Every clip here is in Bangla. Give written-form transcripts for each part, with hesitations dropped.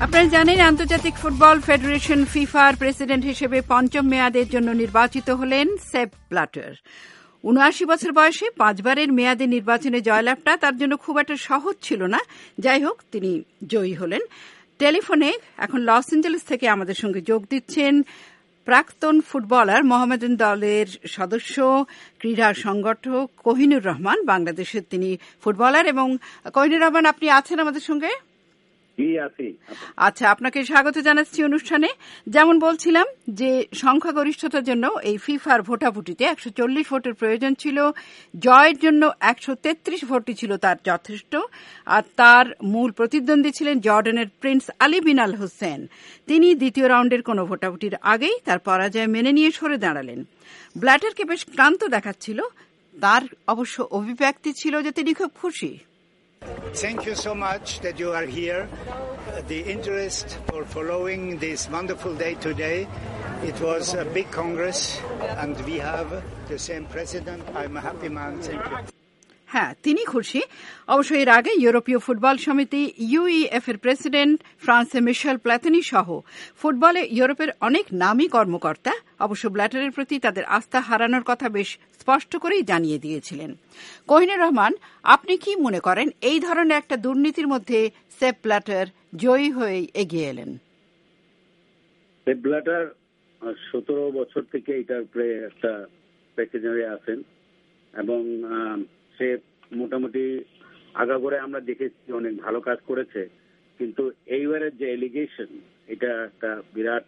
আপনারা জানেন আন্তর্জাতিক ফুটবল ফেডারেশন ফিফার প্রেসিডেন্ট হিসেবে পঞ্চম মেয়াদের জন্য নির্বাচিত হলেন সেপ ব্ল্যাটার। ৭৯ বছর বয়সে ৫ বারের মেয়াদে নির্বাচনে জয়লাভটা তার জন্য খুব একটা সহজ ছিল না। যাই হোক, তিনি জয়ী হলেন। টেলিফোনে এখন লস অ্যাঞ্জেলেস থেকে আমাদের সঙ্গে যোগ দিচ্ছেন প্রাক্তন ফুটবলার, মোহামেডান দলের সদস্য, ক্রীড়া সংগঠক কোহিনুর রহমান। বাংলাদেশের তিনি ফুটবলার। এবং কোহিনুর রহমান, আপনি আছেন আমাদের সঙ্গে? আচ্ছা, আপনাকে স্বাগত জানাচ্ছি অনুষ্ঠানে। যেমন বলছিলাম যে সংখ্যাগরিষ্ঠতার জন্য এই ফিফার ভোটাভুটিতে 140 ভোটের প্রয়োজন ছিল। জয়ের জন্য 133 ভোটই ছিল তার যথেষ্ট। আর তার মূল প্রতিদ্বন্দ্বী ছিলেন জর্ডানের prince Ali bin Al Hussein. তিনি দ্বিতীয় রাউন্ডের কোনো ভোটাভুটির আগেই তার পরাজয় মেনে নিয়ে সরে দাঁড়ালেন। ব্ল্যাটারকে বেশ ক্লান্ত দেখাচ্ছিল। তার অবশ্য অভিব্যক্তি ছিল যে তিনি খুব খুশি। Thank you so much that you are here. The interest for following this wonderful day today. It was a big Congress and we have the same president. I'm a happy man. Thank you. হ্যাঁ, তিনি খুশি। অবশ্য এর আগে ইউরোপীয় ফুটবল সমিতি ইউইএফ এর প্রেসিডেন্ট ফ্রান্সে মিশেল প্ল্যাতিনি সহ ফুটবলে ইউরোপের অনেক নামী কর্মকর্তা অবশ্য ব্ল্যাটারের প্রতি তাদের আস্থা হারানোর কথা বেশ স্পষ্ট করেই জানিয়ে দিয়েছিলেন। কোহিনুর রহমান, আপনি কি মনে করেন এই ধরনের একটা দুর্নীতির মধ্যে সেপ ব্ল্যাটার জয়ী হয়ে এগিয়ে এলেন? সেপ ব্ল্যাটার 17 বছর থেকে এটার উপরে একটা প্রেসিডেন্টে আছেন এবং সে মোটামুটি আগাগোড়ায় আমরা দেখেছি অনেক ভালো কাজ করেছে। কিন্তু এইবারের যে এলিগেশন, এটা একটা বিরাট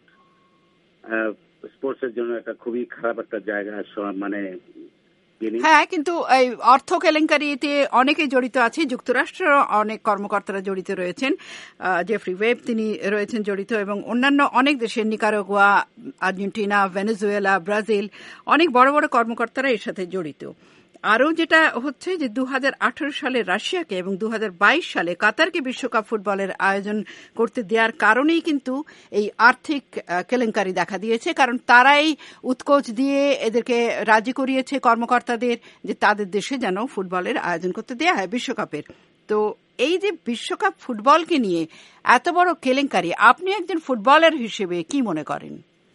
স্পোর্টসের জন্য একটা খুবই খারাপ একটা জায়গা। মানে হ্যাঁ, কিন্তু এই অর্থ কেলেঙ্কারিতে অনেকে জড়িত আছে। যুক্তরাষ্ট্রের অনেক কর্মকর্তারা জড়িত রয়েছেন। জেফ্রি ওয়েব তিনি রয়েছেন জড়িত, এবং অন্যান্য অনেক দেশের নিকারাগুয়া, আর্জেন্টিনা, ভেনেজুয়েলা, ব্রাজিল অনেক বড় বড় কর্মকর্তারা এর সাথে জড়িত। আরও যেটা হচ্ছে যে 2018 সালে রাশিয়াকে এবং 2022 সালে কাতারকে বিশ্বকাপ ফুটবলের আয়োজন করতে দেওয়ার কারণেই কিন্তু এই আর্থিক কেলেঙ্কারি দেখা দিয়েছে। কারণ তারাই উৎকোচ দিয়ে এদেরকে রাজি করিয়েছে কর্মকর্তাদের যে তাদের দেশে যেন ফুটবলের আয়োজন করতে দেওয়া হয় বিশ্বকাপের। তো এই যে বিশ্বকাপ ফুটবলকে নিয়ে এত বড় কেলেঙ্কারি, আপনি একজন ফুটবলার হিসেবে কি মনে করেন?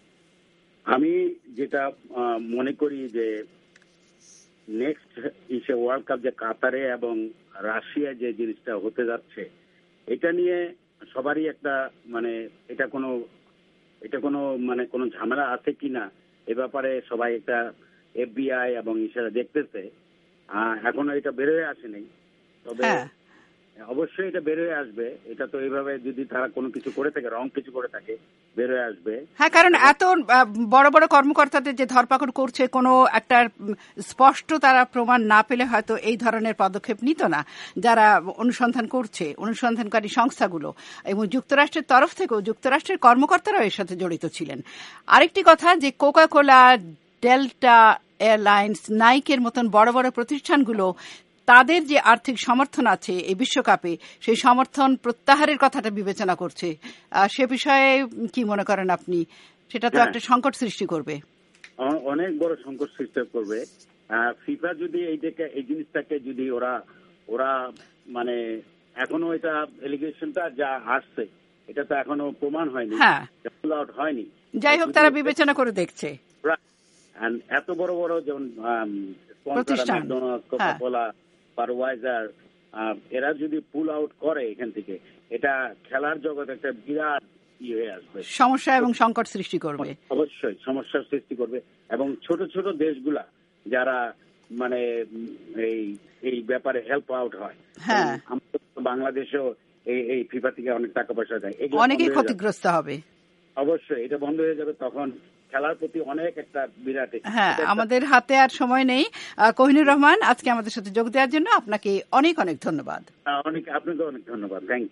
আমি যেটা মনে করি যে নেক্সট ওয়ার্ল্ড কাপ যে কাতারে এবং রাশিয়া যে জিনিসটা হতে যাচ্ছে, এটা নিয়ে সবারই একটা মানে এটা কোনো মানে কোনো ঝামেলা আছে কিনা এ ব্যাপারে সবাই একটা এফবিআই এবং ইশারা দেখতেছে। এখনো এটা বের হয়ে আসেনি, তবে অবশ্যই এটা বের হয়ে আসবে। এটা তো এইভাবে যদি তারা কোনো কিছু করে থাকে, রং কিছু করে থাকে, বের হয়ে আসবে। হ্যাঁ, কারণ এত বড় বড় কর্মকর্তাদের যে ধরপাকড় করছে, কোনো একটা স্পষ্ট তারা প্রমাণ না পেলে হয়তো এই ধরনের পদক্ষেপ নিত না যারা অনুসন্ধান করছে, অনুসন্ধানকারী সংস্থাগুলো। এবং যুক্তরাষ্ট্রের তরফ থেকেও যুক্তরাষ্ট্রের কর্মকর্তারাও এর সাথে জড়িত ছিলেন। আরেকটি কথা যে কোকা কোলা, ডেল্টা এয়ারলাইন্স, নাইকের মতন বড় বড় প্রতিষ্ঠানগুলো তাদের যে আর্থিক সমর্থন আছে এই বিশ্বকাপে, সেই সমর্থন প্রত্যাহারের কথাটা বিবেচনা করছে। সে বিষয়ে কি মনে করেন আপনি? সেটা তো একটা সংকট সৃষ্টি করবে, অনেক বড় সংকট সৃষ্টি করবে। ফিফা যদি এই জিনিসটাকে যদি ওরা মানে এখনো এটা এলিগেশনটা যা আসছে এটা তো এখনো প্রমাণ হয়নি, হয়নি। যাই হোক, তারা বিবেচনা করে দেখছে। এত বড় বড় যেমন ম্যাকডোনাল্ডস, কোকা কোলা, বাডওয়াইজার, এরা যদি পুল আউট করে এখান থেকে, এটা খেলার জগতে একটা বিরাট হয়ে আসবে, সমস্যা এবং সংকট সৃষ্টি করবে। অবশ্যই সমস্যার সৃষ্টি করবে। এবং ছোট ছোট দেশগুলা যারা মানে এই ব্যাপারে হেল্প আউট হয়, বাংলাদেশেও এই ফিফা থেকে অনেক টাকা পয়সা দেয়, অনেকেই ক্ষতিগ্রস্ত হবে। অবশ্যই এটা বন্ধ হয়ে যাবে, তখন খেলার প্রতি অনেক একটা বিরাট। হ্যাঁ, আমাদের হাতে আর সময় নেই। কোহিনুর রহমান, আজকে আমাদের সাথে যোগ দেওয়ার জন্য আপনাকে অনেক অনেক ধন্যবাদ। আপনাকে অনেক ধন্যবাদ। Thank you.